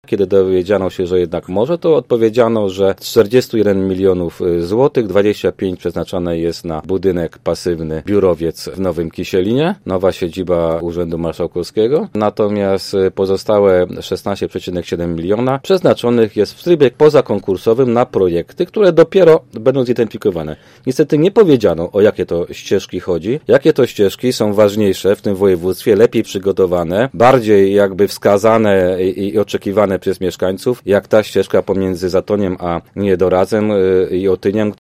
Kiedy dowiedziano się, że jednak może, to odpowiedziano, że 41 milionów złotych, 25 przeznaczone jest na budynek pasywny, biurowiec w Nowym Kisielinie, nowa siedziba Urzędu Marszałkowskiego. Natomiast pozostałe 16,7 miliona przeznaczonych jest w trybie pozakonkursowym na projekty, które dopiero będą zidentyfikowane. Niestety nie powiedziano, o jakie to ścieżki chodzi, jakie to ścieżki są ważniejsze w tym województwie, lepiej przygotowane, bardziej jakby wskazane i oczekiwane przez mieszkańców, jak ta ścieżka pomiędzy Zatoniem a Niedoradzem i Otyniem,